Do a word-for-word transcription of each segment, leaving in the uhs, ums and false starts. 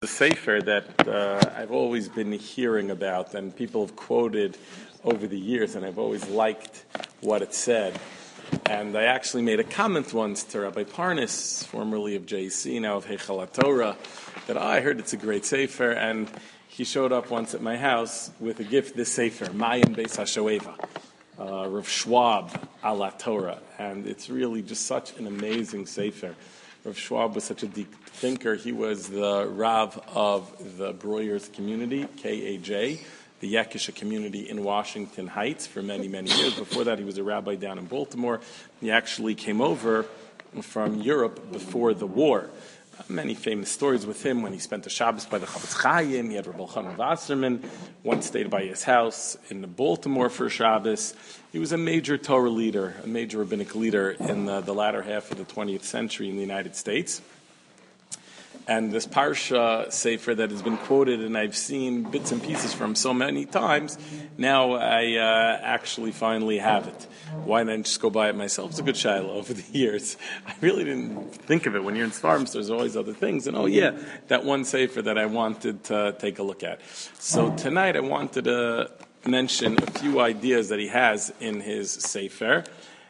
sefer that uh, I've always been hearing about, and people have quoted over the years, and I've always liked what it said. And I actually made a comment once to Rabbi Parnas, formerly of J C, now of Heichal HaTorah, that oh, I heard it's a great sefer, and he showed up once at my house with a gift, this sefer, Mayim Beis HaShoeva, uh, Rav Schwab ala Torah, and it's really just such an amazing sefer. Rav Schwab was such a deep thinker. He was the Rav of the Breuers community, K A J, the Yekisha community in Washington Heights for many, many years. Before that, he was a rabbi down in Baltimore. He actually came over from Europe before the war. Uh, many famous stories with him when he spent the Shabbos by the Chavetz Chaim. He had Rabbi Elchanan Wasserman, once stayed by his house in Baltimore for Shabbos. He was a major Torah leader, a major rabbinic leader in the, the latter half of the twentieth century in the United States. And this Parsha Sefer that has been quoted, and I've seen bits and pieces from so many times, now I uh, actually finally have it. Why not just go buy it myself? It's a good shiloh over the years. I really didn't think of it. When you're in farms, there's always other things. And oh yeah, that one Sefer that I wanted to take a look at. So tonight I wanted to mention a few ideas that he has in his Sefer.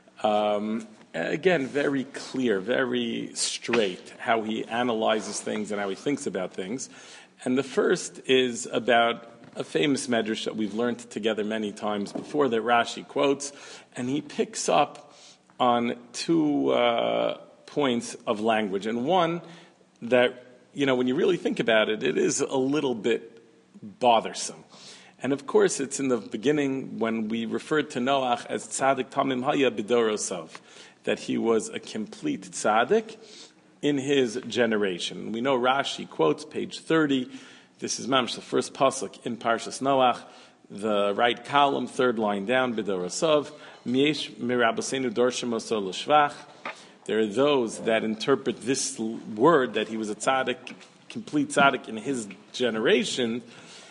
Um, Again, very clear, very straight how he analyzes things and how he thinks about things. And the first is about a famous medrash that we've learned together many times before that Rashi quotes, and he picks up on two uh, points of language. And one that, you know, when you really think about it, it is a little bit bothersome. And of course, it's in the beginning when we referred to Noach as Tzadik Tamim Haya B'dorosav, that he was a complete tzaddik in his generation. We know Rashi quotes page thirty. This is mamish the first pasuk in Parshas Noach, the right column, third line down. B'dorosav miesh mirabasenu dorshim osor l'shvach. There are those that interpret this word that he was a tzaddik, complete tzaddik in his generation,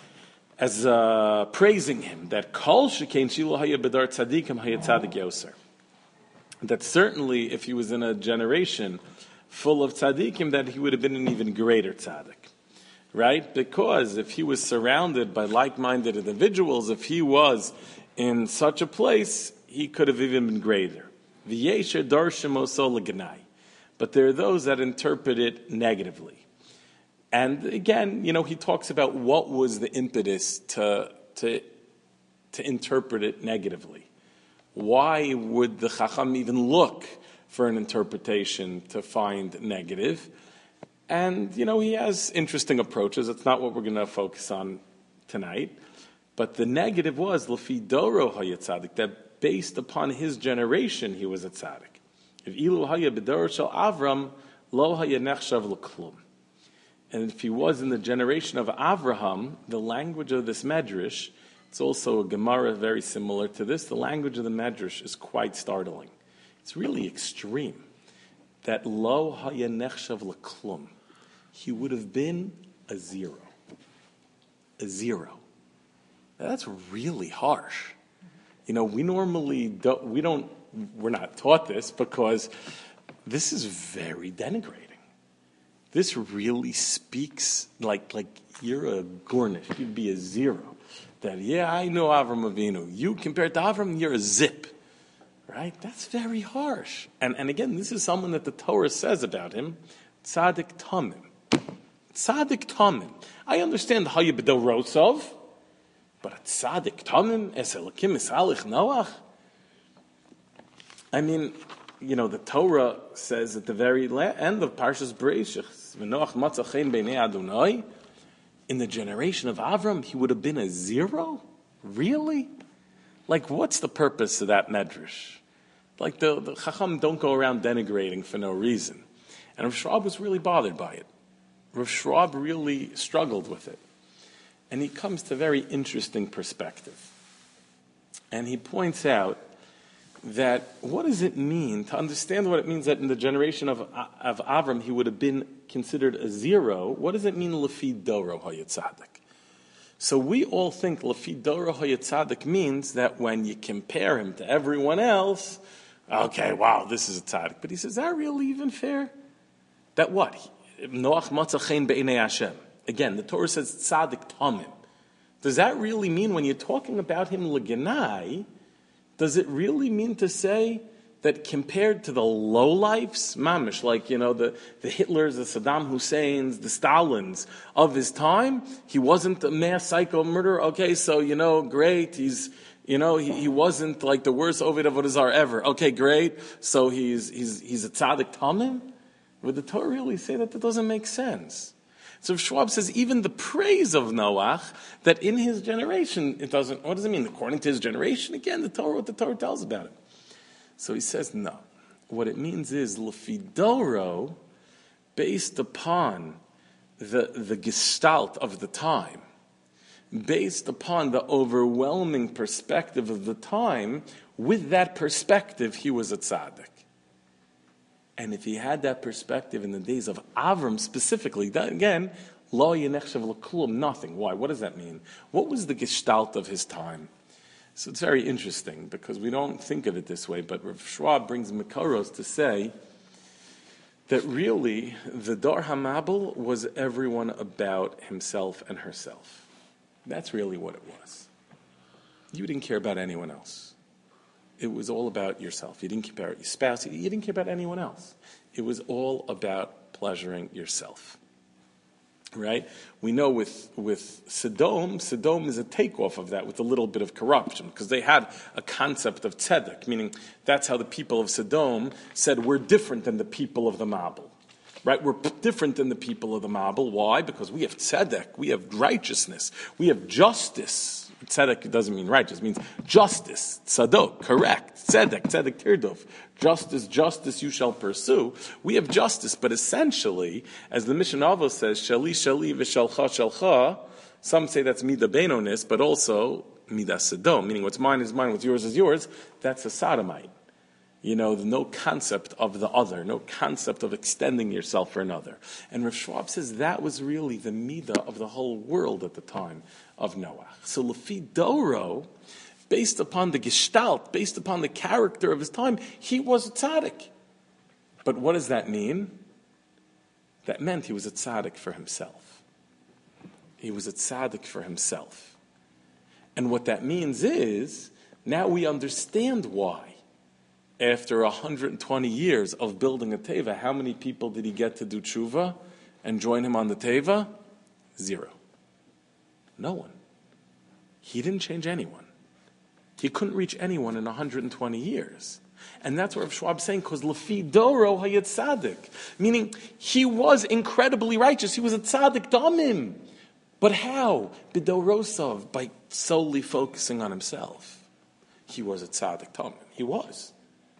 as uh, praising him. That kol shekein shilu haya b'dar tzadikim haya tzadik yoser. That certainly, if he was in a generation full of tzaddikim, that he would have been an even greater tzaddik, right? Because if he was surrounded by like-minded individuals, if he was in such a place, he could have even been greater. V'yesher darshim oso l'ganai. But there are those that interpret it negatively. And again, you know, he talks about what was the impetus to to to interpret it negatively. Why would the Chacham even look for an interpretation to find negative? And, you know, he has interesting approaches. It's not what we're going to focus on tonight. But the negative was, L'fi doro haya tzadik, that based upon his generation, he was a tzaddik. If ilu haya b'doro shel Avram, lo haya nechshav l'klum. And if he was in the generation of Avraham, the language of this medrash, it's also a Gemara very similar to this. The language of the Medrash is quite startling. It's really extreme. That lo haya nechshav l'klum, he would have been a zero. A zero. Now, that's really harsh. You know, we normally don't, we don't, we're not taught this because this is very denigrating. This really speaks like, like you're a Gornish, you'd be a zero. That, yeah, I know Avram Avinu. You, compared to Avram, you're a zip. Right? That's very harsh. And and again, this is someone that the Torah says about him, Tzadik Tamim. Tzadik Tamim. I understand the Haya B'dor Rosov, but a Tzadik Tamim, Es Elokim Esalich Noach. I mean, you know, the Torah says at the very end of Parshas Bereishis, V'Noach Matzah Chen B'nei Adonai, in the generation of Avram, he would have been a zero? Really? Like, what's the purpose of that medrash? Like, the, the Chacham don't go around denigrating for no reason. And Rav Schwab was really bothered by it. Rav Schwab really struggled with it. And he comes to a very interesting perspective. And he points out that what does it mean, to understand what it means that in the generation of, of Avram he would have been considered a zero, what does it mean lefi doro hayatzadik? So we all think lefi doro hayatzadik means that when you compare him to everyone else, okay, wow, this is a tzaddik. But he says, is that really even fair? That what? Noach matza chen be'inei Hashem. Again, the Torah says tzaddik tamim. Does that really mean, when you're talking about him l'genai, does it really mean to say that compared to the lowlifes, mamish, like, you know, the, the Hitlers, the Saddam Husseins, the Stalins of his time, he wasn't a mass psycho murderer? Okay, so, you know, great, he's, you know, he, he wasn't like the worst Ovid Avodah Zarah ever. Okay, great, so he's, he's, he's a tzaddik tamim? Would the Torah really say that? That doesn't make sense. So Schwab says even the praise of Noach, that in his generation, it doesn't, what does it mean? According to his generation? Again, the Torah, what the Torah tells about it. So he says no. What it means is Lefidoro, based upon the, the gestalt of the time, based upon the overwhelming perspective of the time, with that perspective, he was a tzaddik. And if he had that perspective in the days of Avram specifically, that, again, lo yenechshav l'klum, nothing. Why? What does that mean? What was the gestalt of his time? So it's very interesting, because we don't think of it this way, but Rav Schwab brings Mekaros to say that really the Dar HaMabel was everyone about himself and herself. That's really what it was. You didn't care about anyone else. It was all about yourself. You didn't care about your spouse. You didn't care about anyone else. It was all about pleasuring yourself. Right? We know with, with Sodom, Sodom is a takeoff of that with a little bit of corruption, because they had a concept of tzedek, meaning that's how the people of Sodom said, we're different than the people of the Mabel. Right? We're different than the people of the Mabel. Why? Because we have tzedek, we have righteousness, we have justice. Tzedek doesn't mean righteous, it means justice. Tzadok, correct. Tzedek, tzedek tirdov. Justice, justice you shall pursue. We have justice, but essentially, as the Mishnah Avos says, shali, shali, v'shalcha, shalcha, some say that's midah beinonis, but also midah sedom, meaning what's mine is mine, what's yours is yours. That's a sodomite. You know, no concept of the other, no concept of extending yourself for another. And Rav Schwab says that was really the midah of the whole world at the time of Noach. So Lefi Doro, based upon the gestalt, based upon the character of his time, he was a tzaddik. But what does that mean? That meant he was a tzaddik for himself. He was a tzaddik for himself. And what that means is, now we understand why. After one hundred twenty years of building a teva, how many people did he get to do tshuva and join him on the teva? Zero. No one. He didn't change anyone. He couldn't reach anyone in one hundred twenty years. And that's what Rav Schwab's saying, because Lefi Doro hayat tzaddik. Meaning, he was incredibly righteous. He was a tzaddik damim. But how? B'dorosov, by solely focusing on himself. He was a tzaddik damim. He was.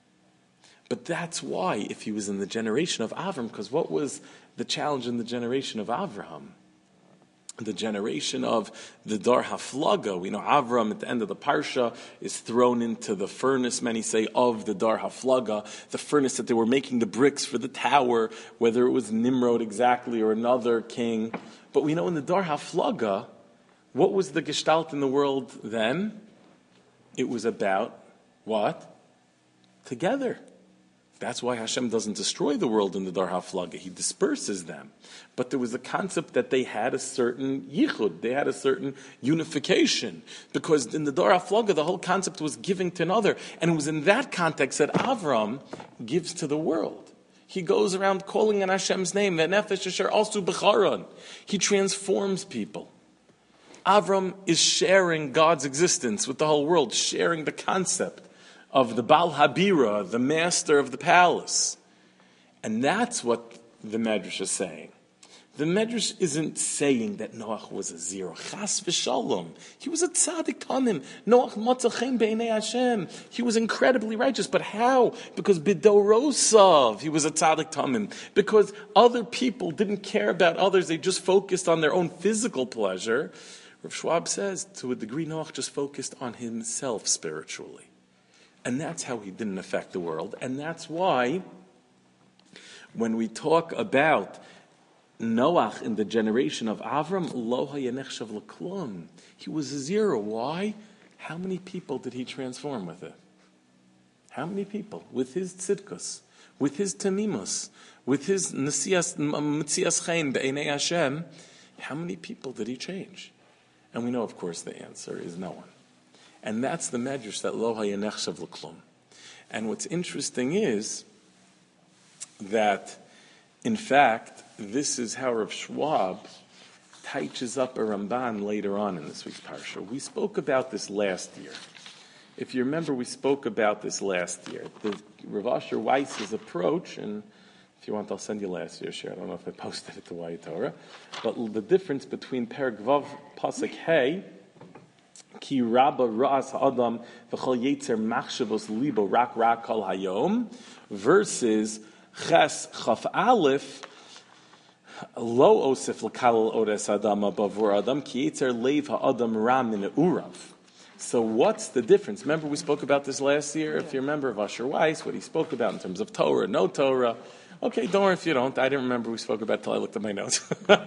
But that's why, if he was in the generation of Avram, because what was the challenge in the generation of Avraham? The generation of the Dar Haflaga. We know Avram at the end of the Parsha is thrown into the furnace, many say, of the Dar Haflaga, the furnace that they were making the bricks for the tower, whether it was Nimrod exactly or another king. But we know in the Dar Haflaga, what was the gestalt in the world then? It was about what? Together. That's why Hashem doesn't destroy the world in the Dar HaFlaga. He disperses them. But there was a concept that they had a certain yichud. They had a certain unification. Because in the Dar HaFlaga, the whole concept was giving to another. And it was in that context that Avram gives to the world. He goes around calling on Hashem's name. Ve'nefesh asher asu b'charon. He transforms people. Avram is sharing God's existence with the whole world, sharing the concept of the Baal Habira, the master of the palace. And that's what the Medrash is saying. The Medrash isn't saying that Noach was a zero. Chas v'shalom. He was a tzaddik tamim. Noach matzachem b'nei Hashem. He was incredibly righteous. But how? Because b'dorosav, he was a tzaddik tamim. Because other people didn't care about others. They just focused on their own physical pleasure. Rav Schwab says, to a degree, Noach just focused on himself spiritually. And that's how he didn't affect the world. And that's why when we talk about Noach in the generation of Avram, lo hayanechshav l'klum, he was a zero. Why? How many people did he transform with it? How many people? With his tzidkus, with his tamimus, with his nesias mitzias chayin be'enei Hashem, How many people did he change? And we know, of course, the answer is no one. And that's the medrash that lo haya nechshav l'klum. And what's interesting is that, in fact, this is how Rav Schwab touches up a Ramban later on in this week's parsha. We spoke about this last year. If you remember, we spoke about this last year. The Rav Asher Weiss's approach, and if you want, I'll send you last year's share. I don't know if I posted it to Y Torah, but the difference between Perek Vav Pasuk Hey, Ki Rabba Ra'as Ha'adam V'chol Yetzer Machshavos Libo Rak Rak Kol Hayom, versus Ches Chaf Aleph Lo Osif L'Kal Odes Adam Abavur Adam Ki Yetzer Leiv Ha'adam Ram Min Urav. So what's the difference? Remember, we spoke about this last year. If you remember of Asher Weiss, what he spoke about in terms of Torah, no Torah. Okay, don't worry if you don't. I didn't remember we spoke about it until I looked at my notes.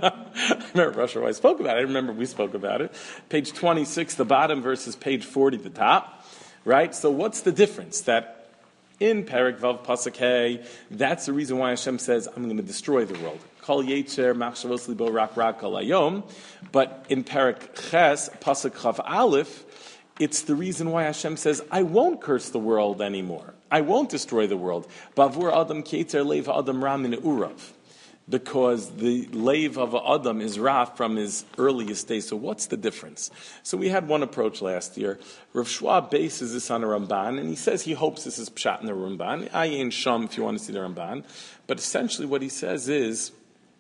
I remember Asher Weiss spoke about it. I remember we spoke about it. Page twenty-six, the bottom, versus page forty, the top. Right? So what's the difference? That in Perek Vav Pasuk Hey, that's the reason why Hashem says, I'm going to destroy the world. Kol Yetzer Machshavos Libo Rak Rak Kol Hayom. But in Perek Ches, Pasuk Chav Aleph, it's the reason why Hashem says, I won't curse the world anymore. I won't destroy the world. Bavur Adam Keter Leiv Adam Ram in Urav. Because the Leiv of Adam is Ra from his earliest days. So what's the difference? So we had one approach last year. Rav Schwab bases this on a Ramban, and he says he hopes this is Pshat in the Ramban. Ayin Sham if you want to see the Ramban. But essentially what he says is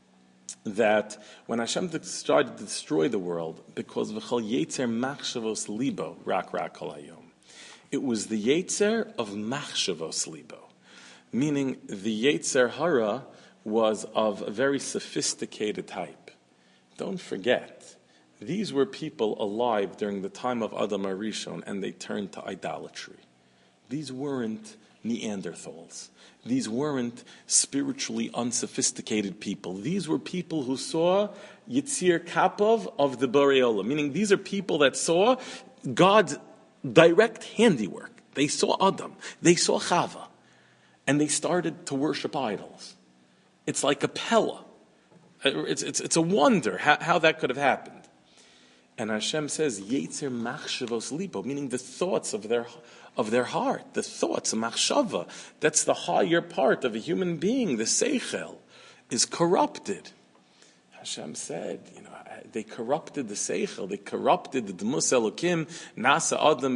that when Hashem started to destroy the world, because v'chol yetzer machshavos libo rak rak kol hayom, it was the yetzer of machshavos libo, meaning the yetzer hara was of a very sophisticated type. Don't forget, these were people alive during the time of Adam HaRishon, and they turned to idolatry. These weren't Neanderthals. These weren't spiritually unsophisticated people. These were people who saw Yitzir Kapov of the Boreola, meaning these are people that saw God's direct handiwork. They saw Adam. They saw Chava. And they started to worship idols. It's like a Pella. It's, it's, it's a wonder how, how that could have happened. And Hashem says, Yetzer Machshavos Libo, meaning the thoughts of their of their heart, the thoughts, machshava, that's the higher part of a human being, the seichel, is corrupted. Hashem said, you know, they corrupted the seichel, they corrupted the Dmus Elokim, Nasa Adam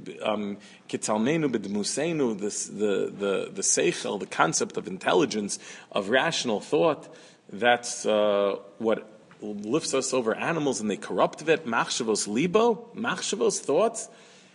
Kitzalmenu B'Dmusenu, the the the seichel, the concept of intelligence, of rational thought. That's uh, what lifts us over animals, and they corrupted it. Machshavos libo, machshavos thoughts.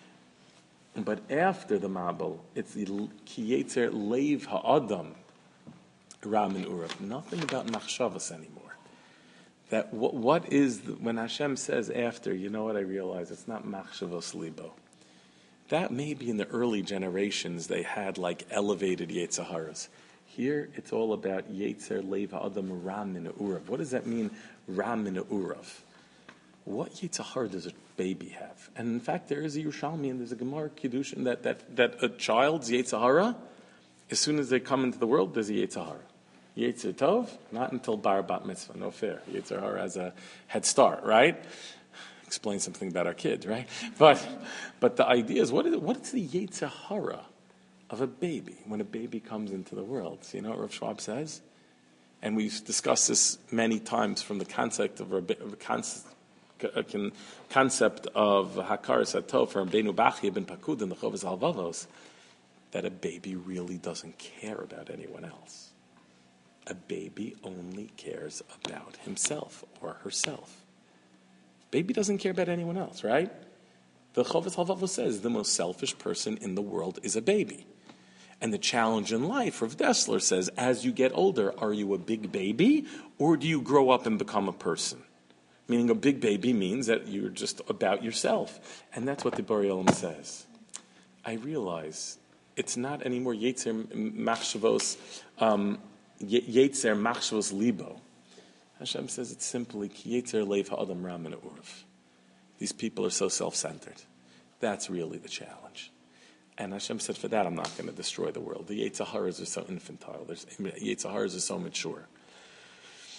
But after the Mabel, it's the Kiyetzer Leiv Ha'adam Ram and Urav. Nothing about Machshavas anymore. That what, what is, the, when Hashem says after, you know what I realize, it's not Machshavos Libo. That maybe in the early generations they had like elevated Yetzaharas. Here it's all about Yetzer Leiv Ha'adam Ram and Urav. What does that mean, Ram and Urav? What Yitzhahar does a baby have? And in fact, there is a Yerushalmi and there's a Gemara Kiddushin that, that, that a child's Yitzhahara, as soon as they come into the world, there's a Yitzhahara. Yetzer Tov, not until Bar Bat Mitzvah, no fair. Yitzhahara has a head start, right? Explain something about our kids, right? But but the idea is, what is, what is the Yitzhahara of a baby when a baby comes into the world? So you know what Rav Schwab says? And we've discussed this many times from the concept of a concept A concept of Hakaras Hatov from Benu Bachya ben Pakud in the Chovas Halvavos, that a baby really doesn't care about anyone else. A baby only cares about himself or herself. Baby doesn't care about anyone else, right? The Chovas Halvavos says the most selfish person in the world is a baby. And the challenge in life, Rav Dessler says, as you get older, are you a big baby or do you grow up and become a person? Meaning a big baby means that you're just about yourself. And that's what the Borei Olam says. I realize it's not anymore Yetzer Machshavos, um, Yetzer Machshavos Libo. Hashem says it's simply Yetzer Leiv Ha'adam Ram and Urav. These people are so self-centered. That's really the challenge. And Hashem said, for that I'm not going to destroy the world. The Yetzaharas are so infantile. The Yetzaharas are so mature.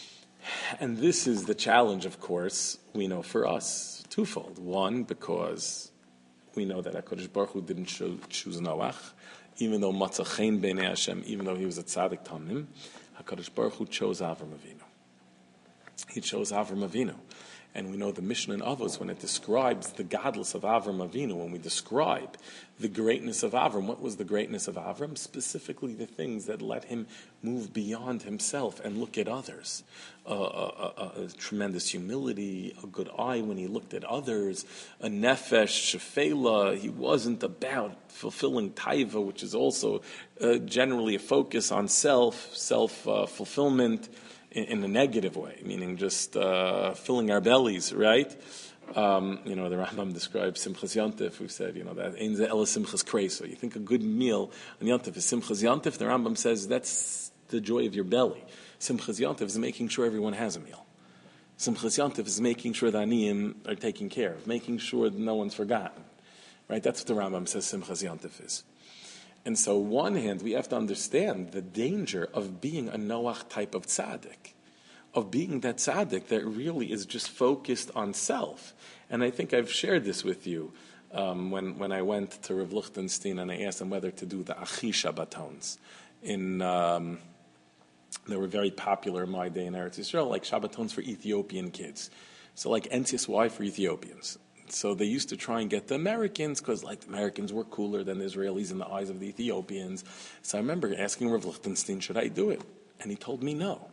And this is the challenge, of course, we know for us, twofold. One, because we know that HaKadosh Baruch Hu didn't cho- choose Noach, even though Matzah Chen B'nei Hashem, even though he was a tzaddik tamim, HaKadosh Baruch Hu chose Avram Avinu. He chose Avram Avinu. And we know the Mishnah in Avos, when it describes the godless of Avram Avinu, when we describe the greatness of Avram, what was the greatness of Avram? Specifically the things that let him move beyond himself and look at others. Uh, a, a, a tremendous humility, a good eye when he looked at others, a nefesh, shefela. He wasn't about fulfilling taiva, which is also uh, generally a focus on self, self-fulfillment, uh, In, in a negative way, meaning just uh, filling our bellies, right? Um, you know, the Rambam describes Simchas Yontif, who said, you know, that Ein Ze Ela Simchas Kreisa. You think a good meal on Yontif is Simchas Yontif, the Rambam says that's the joy of your belly. Simchas Yontif is making sure everyone has a meal. Simchas Yontif is making sure the Aniyim are taken care of, making sure that no one's forgotten, right? That's what the Rambam says Simchas Yontif is. And so, on one hand, we have to understand the danger of being a Noach type of tzaddik, of being that tzaddik that really is just focused on self. And I think I've shared this with you um, when, when I went to Rav Lichtenstein and I asked him whether to do the Achi Shabbatons. In, um, they were very popular in my day in Eretz Yisrael, like Shabbatons for Ethiopian kids. So like N C S Y for Ethiopians. So they used to try and get the Americans, because like the Americans were cooler than the Israelis in the eyes of the Ethiopians. So I remember asking Rav Lichtenstein, should I do it? And he told me no,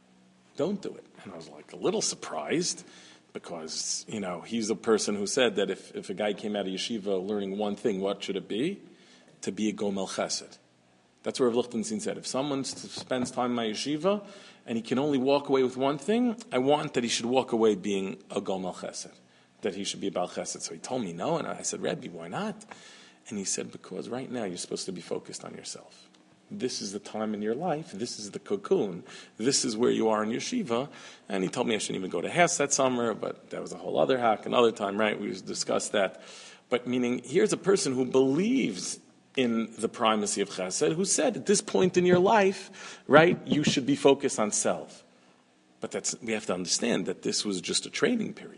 don't do it. And I was like a little surprised, because, you know, he's a person who said that if, if a guy came out of yeshiva learning one thing, what should it be? To be a gomel chesed. That's what Rav Lichtenstein said. If someone spends time in my yeshiva and he can only walk away with one thing, I want that he should walk away being a gomel chesed, that he should be about chesed. So he told me no, and I said, Rebbe, why not? And he said, because right now you're supposed to be focused on yourself. This is the time in your life. This is the cocoon. This is where you are in yeshiva. And he told me I shouldn't even go to Hess that summer, but that was a whole other hack, another time, right? We discussed that. But meaning, here's a person who believes in the primacy of chesed, who said at this point in your life, right, you should be focused on self. But that's, we have to understand that this was just a training period.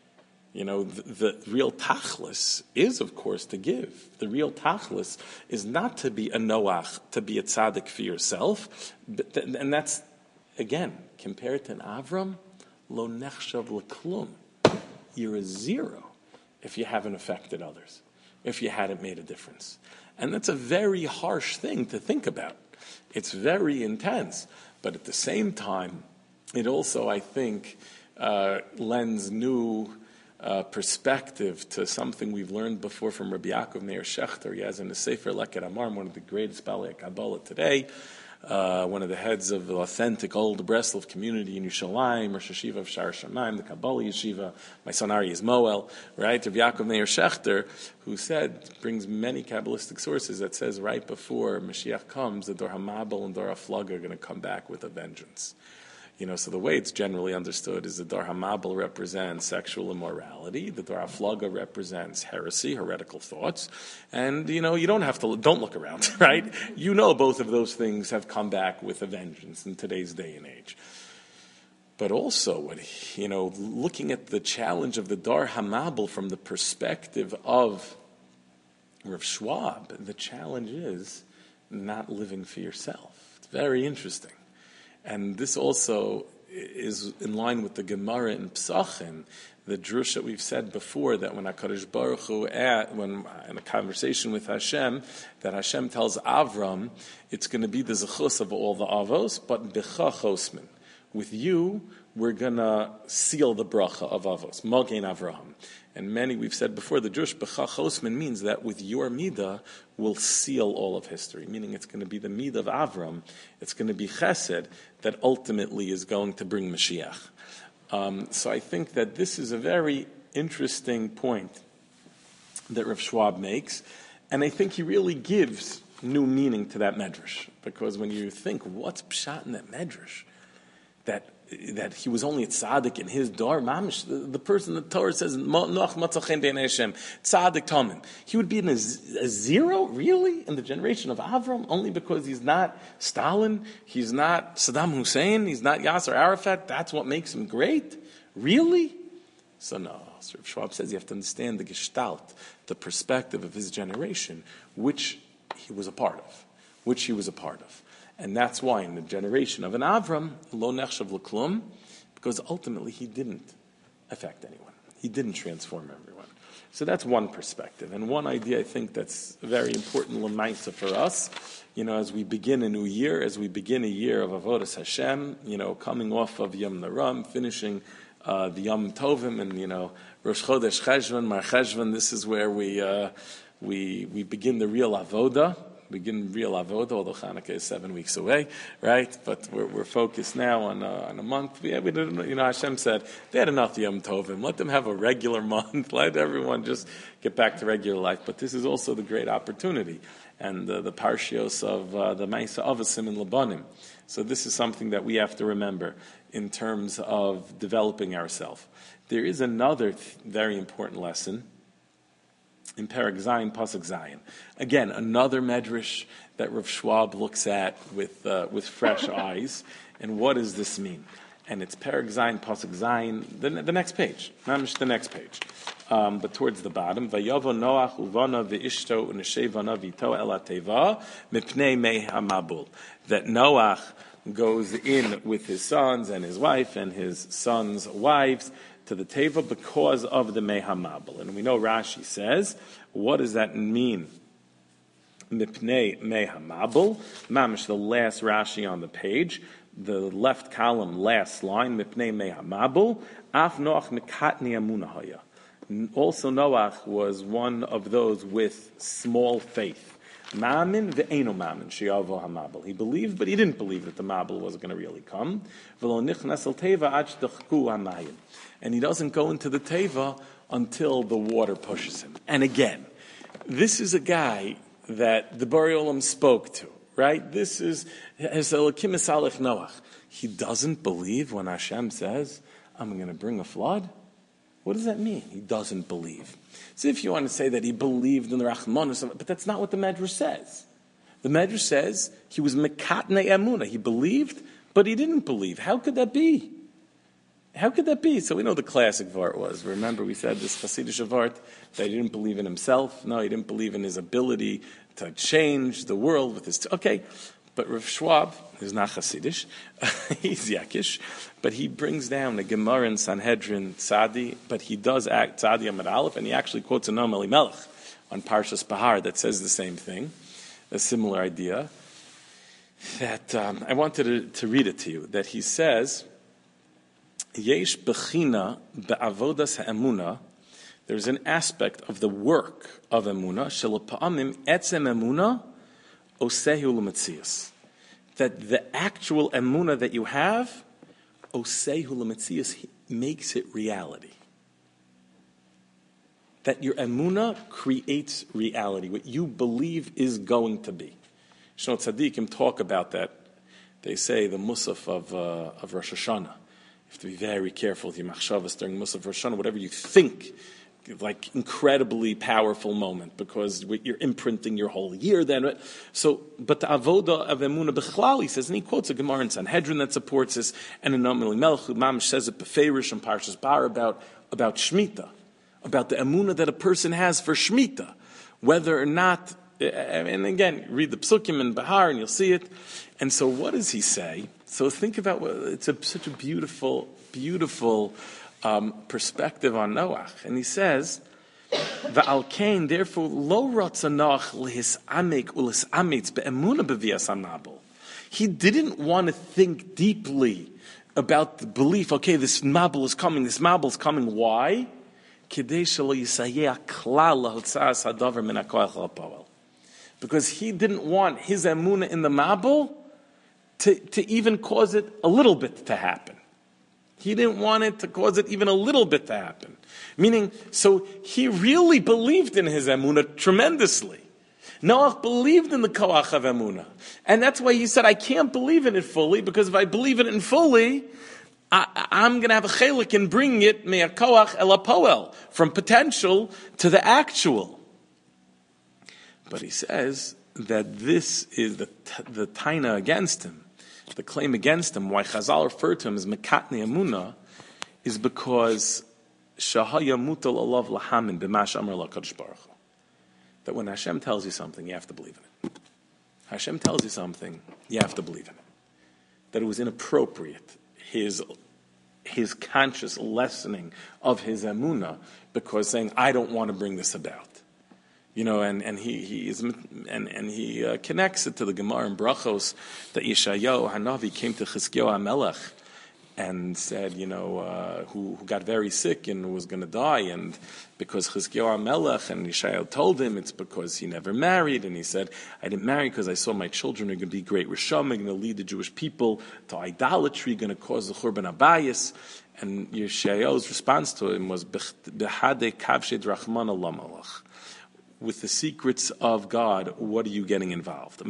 You know, the, the real tachlis is, of course, to give. The real tachlis is not to be a Noach, to be a tzaddik for yourself. But th- and that's, again, compared to an Avram, lo nechshav l'klum. You're a zero if you haven't affected others, if you hadn't made a difference. And that's a very harsh thing to think about. It's very intense. But at the same time, it also, I think, uh, lends new Uh, perspective to something we've learned before from Rabbi Yaakov Meir Shechter. He has in the Sefer Leket Amar, one of the greatest Balei Kabbalah today, uh, one of the heads of the authentic old Breslov community in Yerushalayim, Rosh Hashiva of Shar Shamayim, the Kabbalah Yeshiva. My son Ari is Moel, right? Rabbi Yaakov Meir Shechter, who said, brings many Kabbalistic sources that says right before Mashiach comes, the Dor HaMabel and Dor HaFlag are going to come back with a vengeance. You know, so the way it's generally understood is the Dor HaMabel represents sexual immorality, the Dor HaFlaga represents heresy, heretical thoughts, and, you know, you don't have to, don't look around, right? You know both of those things have come back with a vengeance in today's day and age. But also, what you know, looking at the challenge of the Dor HaMabel from the perspective of Rav Schwab, the challenge is not living for yourself. It's very interesting. And this also is in line with the Gemara in Psachim, the drush that we've said before, that when HaKadosh Baruch Hu, at, when in a conversation with Hashem, that Hashem tells Avram, it's going to be the zechus of all the avos, but becha chosmin. With you, we're going to seal the bracha of avos, Magen Avraham. And many, we've said before, the drush becha chosmin means that with your midah, will seal all of history, meaning it's going to be the midah of Avram, it's going to be chesed that ultimately is going to bring Mashiach. Um, so I think that this is a very interesting point that Rav Schwab makes, and I think he really gives new meaning to that medrash, because when you think, what's pshat in that medrash? That that he was only a tzaddik in his door, mamish, the, the person the Torah says, Noach matzachen b'nei Hashem, tzaddik tamim. He would be in a, a zero, really, in the generation of Avram, only because he's not Stalin, he's not Saddam Hussein, he's not Yasser Arafat. That's what makes him great? Really? So no, so Rav Schwab says you have to understand the gestalt, the perspective of his generation, which he was a part of, which he was a part of. And that's why in the generation of an Avram, lo nechshav l'klum, because ultimately he didn't affect anyone. He didn't transform everyone. So that's one perspective. And one idea I think that's very important l'maisa for us, you know, as we begin a new year, as we begin a year of Avodas Hashem, you know, coming off of Yom Naram, finishing uh, the Yom Tovim, and, you know, Rosh Chodesh Cheshvan, Mar Cheshvan, this is where we, uh, we, we begin the real Avodah. Begin real avodah, although Hanukkah is seven weeks away, right? But we're, we're focused now on uh, on a month. We, we didn't, you know, Hashem said they had enough Yom Tovim. Let them have a regular month. Let everyone just get back to regular life. But this is also the great opportunity, and uh, the parshios of uh, the Ma'aseh Avasim and Labanim. So this is something that we have to remember in terms of developing ourselves. There is another th- very important lesson in Perek Zayin, Pasuk Zayin. Again, another medrash that Rav Schwab looks at with uh, with fresh eyes. And what does this mean? And it's Perek Zayin, Pasuk Zayin, the, the next page. Not the next page. Um, but towards the bottom. Vayavo Noach uvana ve'ishto u'neshevana v'ito el ha'teva mipnei mei ha'mabul. That Noach goes in with his sons and his wife and his sons' wives to the Teva because of the Mei HaMabul. And we know Rashi says, what does that mean? Mipnei Mei HaMabul. Mamish, the last Rashi on the page, the left column, last line, Mipnei Mei HaMabul, Af Noach Mikatni Amunah Haya. Also Noach was one of those with small faith. Ma'amin ve'eno ma'amin she'yavo ha'mabel. He believed, but he didn't believe that the mabel was going to really come. V'lo nichnas al teva ad shtachku ha'mayim. And he doesn't go into the teva until the water pushes him. And again, this is a guy that the Borei Olam spoke to, right? This is his Elokim Esalech Noach. He doesn't believe when Hashem says, I'm going to bring a flood. What does that mean? He doesn't believe. So if you want to say that he believed in the Rachmanus, but that's not what the Medrash says. The Medrash says he was Mekatnei Emunah. He believed, but he didn't believe. How could that be? How could that be? So we know the classic Vart was. Remember we said this Hasidic Vart, that he didn't believe in himself. No, he didn't believe in his ability to change the world with his... T- okay, but Rav Schwab is not Hasidic. He's Yakish. But he brings down the Gemara in Sanhedrin Tzadi, but he does act Tzadi Amud Aleph, and he actually quotes a Noam Elimelech on Parshas Bahar that says the same thing, a similar idea. That um, I wanted to, to read it to you. That he says, Yesh bechina be'avodas ha'emuna. There's an aspect of the work of emuna shelo pa'amim etzem emuna osehu l'metzias. That the actual emuna that you have, osehu l'metzias, makes it reality. That your emuna creates reality. What you believe is going to be. Shno Tzadikim talk about that. They say the Musaf of uh, of Rosh Hashanah. You have to be very careful with your machshavas during Musaf Rosh Hashanah. Whatever you think, like incredibly powerful moment, because you're imprinting your whole year then. So, but the avoda of emuna b'chlal, he says, and he quotes a Gemara in Sanhedrin that supports this, and a Noam Elimelech Mamish says it beferish and Parshas Bar about about Shemitah, about the emuna that a person has for Shemitah, whether or not. And again, read the Psukim in Bahar and you'll see it. And so what does he say? So think about what, it's a, such a beautiful, beautiful um, perspective on Noach. And he says, Va'al kain, therefore, lo ratza Noach lehis amek ulis ametz be'emuna b'vias hamabel. He didn't want to think deeply about the belief, okay, this mabel is coming, this mabel is coming. Why? Kedei shelo yisayeh klal lahotzas hadavar min hakoach ha'poel. Because he didn't want his emunah in the mabul to, to even cause it a little bit to happen. He didn't want it to cause it even a little bit to happen. Meaning, so he really believed in his emunah tremendously. Noach believed in the koach of emunah. And that's why he said, I can't believe in it fully, because if I believe in it fully, I, I'm going to have a chelik in bringing it me'akoach el hapoel, from potential to the actual. But he says that this is the the taina against him, the claim against him. Why Chazal refer to him as mekatne amuna, is because shahaya mutal alav lahamin b'mash amar lakadosh baruch hu. That when Hashem tells you something, you have to believe in it. Hashem tells you something, you have to believe in it. That it was inappropriate, his his conscious lessening of his emunah, because saying, I don't want to bring this about. You know, and, and he he is and and he uh, connects it to the Gemara in Brachos that Yeshayahu Hanavi came to Chizkiyahu HaMelech and said, you know, uh, who, who got very sick and was going to die, and because Chizkiyahu HaMelech and Yeshayahu told him it's because he never married, and he said, I didn't marry because I saw my children are going to be great Risham, going to lead the Jewish people to idolatry, going to cause the Churban Abayis. And Yeshayahu's response to him was, B'hadei kavshed Rachman Allah Malach. With the secrets of God, what are you getting involved?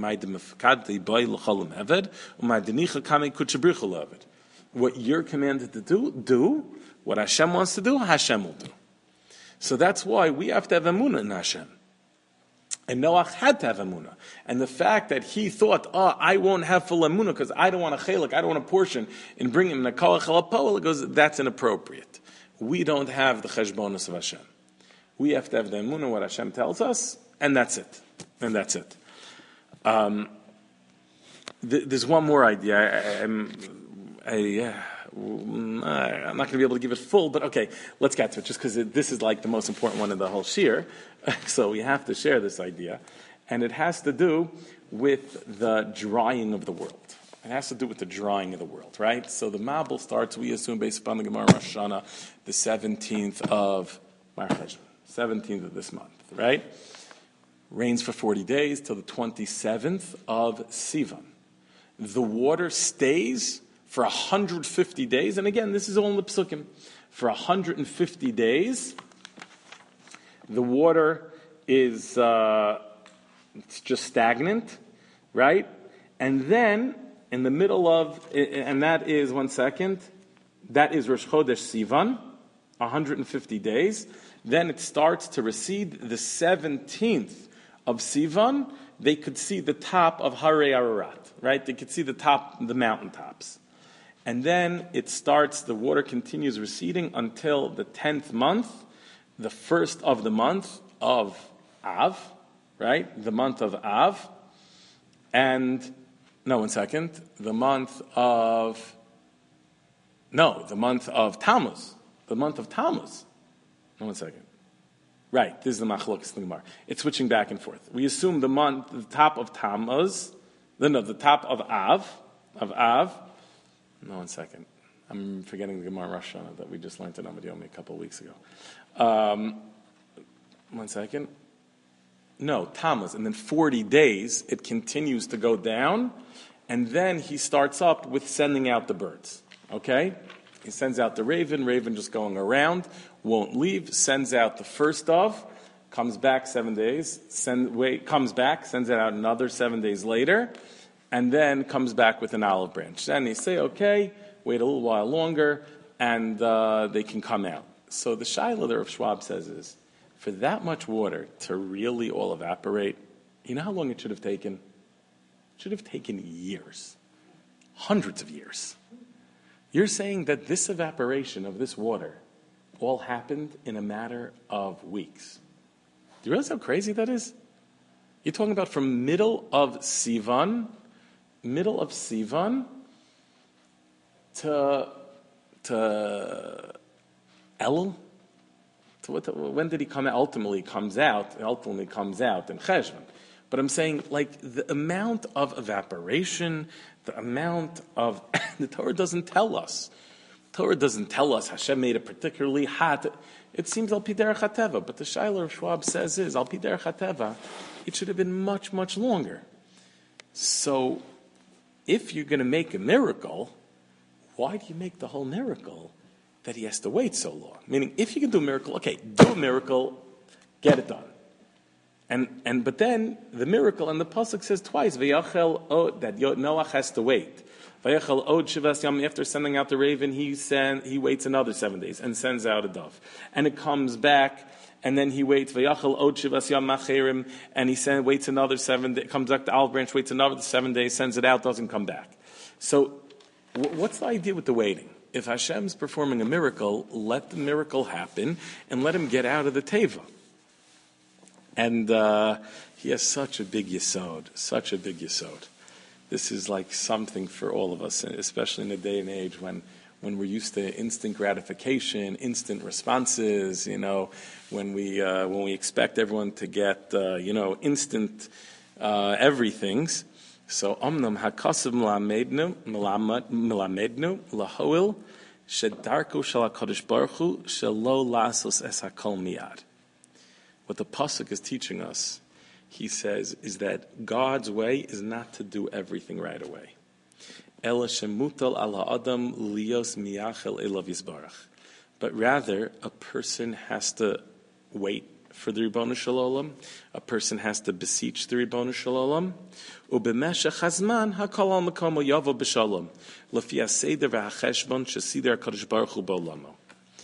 What you're commanded to do, do. What Hashem wants to do, Hashem will do. So that's why we have to have emunah in Hashem. And Noach had to have emunah. And the fact that he thought, oh, I won't have full emunah because I don't want a chelik, I don't want a portion, and bring him in a koach halapol, it goes, that's inappropriate. We don't have the cheshbonus of Hashem. We have to have the emunah, what Hashem tells us, and that's it. And that's it. Um, th- there's one more idea. I, I'm, I, uh, I'm not going to be able to give it full, but okay, let's get to it, just because this is like the most important one in the whole shir. So we have to share this idea. And it has to do with the drying of the world. It has to do with the drying of the world, right? So the Mabul starts, we assume, based upon the Gemara Rosh Hashanah, the seventeenth of Mar Cheshvan. seventeenth of this month, right? Rains for forty days till the twenty-seventh of Sivan. The water stays for one hundred fifty days, and again, this is all in the Psukim. For one hundred fifty days, the water is uh, it's just stagnant, right? And then, in the middle of, and that is, one second, that is Rosh Chodesh Sivan, one hundred fifty days. Then it starts to recede. The seventeenth of Sivan, they could see the top of Harei Ararat, right? They could see the top, the mountaintops. And then it starts, the water continues receding until the tenth month, the first of the month of Av, right? The month of Av. And, no, one second, the month of, no, the month of Tammuz. The month of Tammuz. One second. Right, this is the Machlokes Gemara. It's switching back and forth. We assume the month, the top of Tammuz, no, no, the top of Av, of Av. No, one second. I'm forgetting the Gemara Rosh Hashanah that we just learned in Amud Yomi a couple of weeks ago. Um, one second. No, Tammuz, and then forty days it continues to go down, and then he starts up with sending out the birds. Okay, he sends out the raven. Raven just going around. Won't leave, sends out the first of, comes back seven days, send, wait, comes back, sends it out another seven days later, and then comes back with an olive branch. Then they say, okay, wait a little while longer, and uh, they can come out. So the shaila that Rav Schwab says is, for that much water to really all evaporate, you know how long it should have taken? It should have taken years, hundreds of years. You're saying that this evaporation of this water all happened in a matter of weeks. Do you realize how crazy that is? You're talking about from middle of Sivan, middle of Sivan, to to Elul. To what? When did he come out? Ultimately, he comes out. Ultimately, comes out in Cheshvan. But I'm saying, like, the amount of evaporation, the amount of the Torah doesn't tell us. Torah doesn't tell us Hashem made it particularly hot. It seems al pi derech hateva, but the Shaila of Schwab says is al pi derech hateva. It should have been much, much longer. So, if you're going to make a miracle, why do you make the whole miracle that he has to wait so long? Meaning, if you can do a miracle, okay, do a miracle, get it done. And and but then the miracle and the pasuk says twice v'yachel oh that Noach has to wait. Vayechal od shivas yam. After sending out the raven, he send, he waits another seven days and sends out a dove, and it comes back. And then he waits, Vayachal od shivas yam macherim, and he send, waits another seven days, comes back to olive branch, waits another seven days, sends it out, doesn't come back. So, w- what's the idea with the waiting? If Hashem's performing a miracle, let the miracle happen, and let him get out of the teva. And uh, he has such a big yesod, such a big yesod. This is like something for all of us, especially in a day and age when when we're used to instant gratification, instant responses, you know, when we uh, when we expect everyone to get, uh, you know, instant uh, everythings. So, omnam hakasav melamednu melamednu lahoil shedarko shel HaKadosh Baruch Hu shelo lasos es hakol miyad. What the pasuk is teaching us, he says, is that God's way is not to do everything right away. Ela shemutal al ha'adam lios miyachel elav yisbarach. But rather, a person has to wait for the Ribbono Shel Olam. A person has to beseech the Ribbono Shel Olam. Ubemeshech hazman hakol al makomo yavo b'shalom. Lefi haseder v'hacheshbon shesider HaKadosh Baruch Hu b'olamo.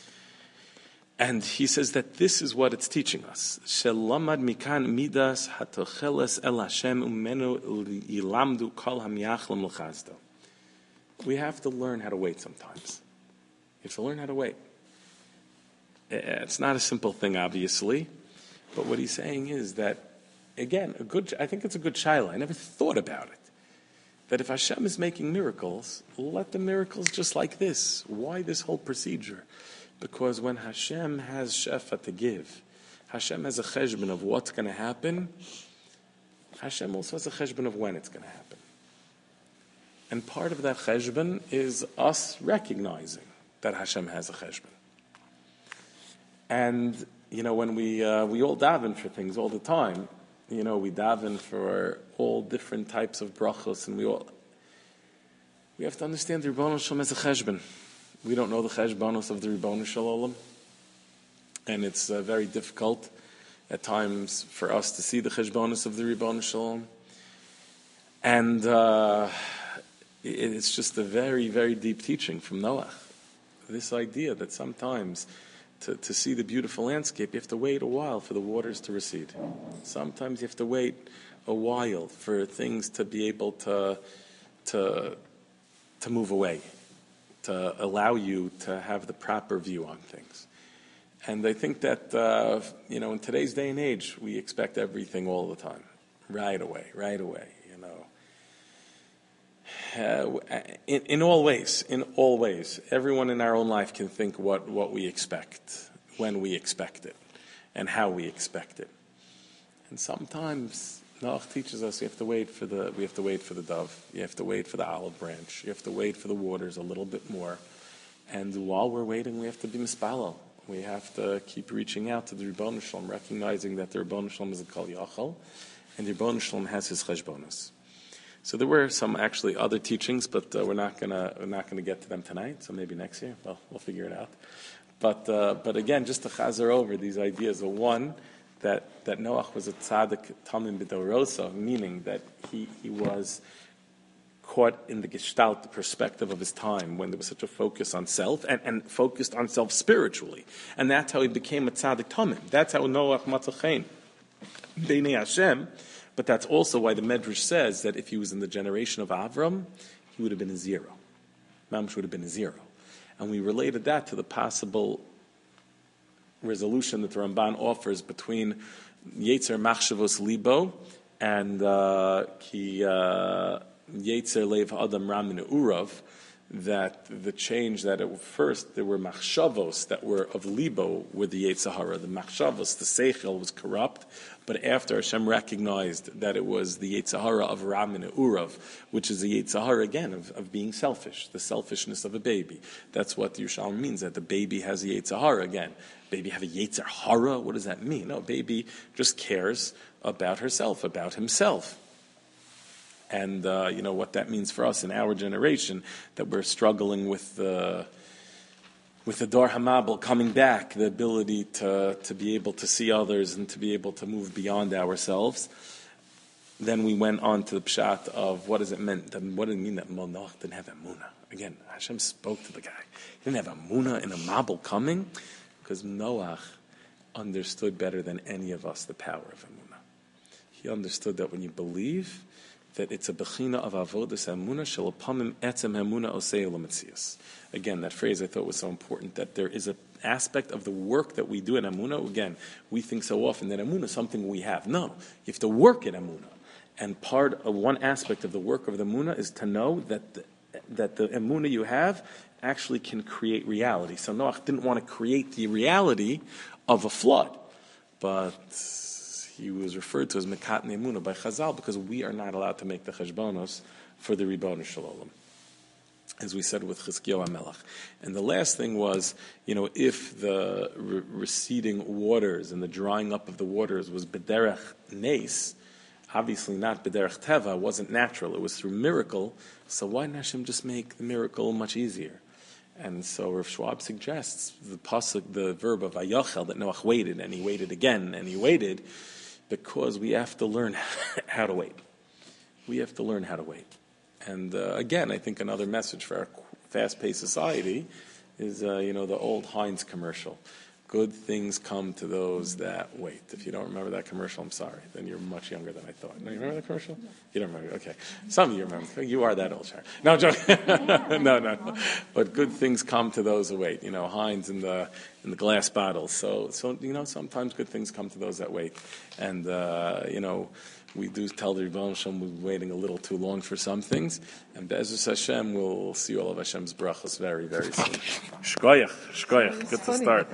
And he says that this is what it's teaching us. Shelamad mikan midas hatocheles el Hashem umenu yilamdu kol hamiyachlim l'chazdo. We have to learn how to wait sometimes. You have to learn how to wait. It's not a simple thing, obviously, but what he's saying is that, again, a good. I think it's a good shaila. I never thought about it. That if Hashem is making miracles, let the miracles just like this. Why this whole procedure? Because when Hashem has shefa to give, Hashem has a cheshbon of what's going to happen, Hashem also has a cheshbon of when it's going to happen. And part of that cheshbon is us recognizing that Hashem has a cheshbon. And, you know, when we uh, we all daven for things all the time, you know, we daven for all different types of brachos, and we all, we have to understand the Ribbono Shel Olam as a cheshbon. We don't know the cheshbonos of the Ribbono Shel Olam, and it's uh, very difficult at times for us to see the cheshbonos of the Ribbono Shel Olam. And uh, it, it's just a very, very deep teaching from Noach. This idea that sometimes to, to see the beautiful landscape, you have to wait a while for the waters to recede. Sometimes you have to wait a while for things to be able to to to move away, to allow you to have the proper view on things. And I think that, uh, you know, in today's day and age, we expect everything all the time, right away, right away, you know. Uh, in, in all ways, in all ways, everyone in our own life can think what, what we expect, when we expect it, and how we expect it. And sometimes Noach teaches us you have to wait for the we have to wait for the dove, you have to wait for the olive branch, you have to wait for the waters a little bit more. And while we're waiting, we have to be mispalel. We have to keep reaching out to the Ribbono Shel Olam, recognizing that the Ribbono Shel Olam is a kol yachol, and the Ribbono Shel Olam has his cheshbonos. So there were some actually other teachings, but uh, we're not gonna we're not gonna get to them tonight. So maybe next year, well, we'll figure it out. But uh, but again, just to chazer over these ideas. The one that that Noach was a tzaddik tamim b'dorosa, meaning that he he was caught in the gestalt, the perspective of his time, when there was such a focus on self, and, and focused on self spiritually. And that's how he became a tzaddik tamim. That's how Noach matzachein b'nei Hashem. But that's also why the Medrash says that if he was in the generation of Avram, he would have been a zero. Mamash would have been a zero. And we related that to the possible resolution that the Ramban offers between Yetzer Machshavos Libo and Ki uh, Yetzer Lev Adam Ramin Urav, that the change that at first there were machshavos that were of libo with the Yetzer Hara. The machshavos, the seichel, was corrupt, but after Hashem recognized that it was the Yetzer Hara of Ramin Urav, which is the Yetzer Hara again of, of being selfish, the selfishness of a baby. That's what the Yerushalmi means, that the baby has a Yetzer Hara again. Baby have a Yetzer Hara? What does that mean? No, baby just cares about herself, about himself. And, uh, you know, what that means for us in our generation, that we're struggling with the, with the Dor HaMabel coming back, the ability to, to be able to see others and to be able to move beyond ourselves. then we went on to the pshat of what does it mean? What does it mean that Noach didn't have emunah? Again, Hashem spoke to the guy. He didn't have emunah in a mabul coming because Noach understood better than any of us the power of emunah. He understood that when you believe, that it's a bechina of avodas emunah shelapamim etzem emunah osei l'metzias. Again, that phrase I thought was so important, that there is an aspect of the work that we do in emunah. Again, we think so often that emunah is something we have. No, you have to work in emunah. And part of one aspect of the work of the emunah is to know that the, that the emunah you have actually can create reality. So Noach didn't want to create the reality of a flood, but he was referred to as Mekat Ne'emunah by Chazal because we are not allowed to make the cheshbonos for the Ribbono Shel Olam, as we said with Chizkiyahu HaMelech. And the last thing was, you know, if the re- receding waters and the drying up of the waters was B'derech Nes, obviously not B'derech Teva, it wasn't natural, it was through miracle, so why didn't Hashem just make the miracle much easier? And so Rav Schwab suggests the pasuk, the verb of Vayochel, that Noach waited, and he waited again, and he waited, because we have to learn how to wait. We have to learn how to wait. And uh, again, I think another message for our fast-paced society is, uh, you know, the old Heinz commercial. Good things come to those that wait. If you don't remember that commercial, I'm sorry. Then you're much younger than I thought. No, you remember the commercial? You don't remember? Okay. Some of you remember. You are that old, Sharon. No, I'm joking. no, no, no. But good things come to those who wait. You know, Heinz in the in the glass bottles. So, so you know, sometimes good things come to those that wait. And, uh, you know, we do tell the Ribbono Shel Olam we're waiting a little too long for some things. And Be'ezus Hashem, we'll see all of Hashem's brachos very, very soon. Shkoyach, shkoyach. Good to start.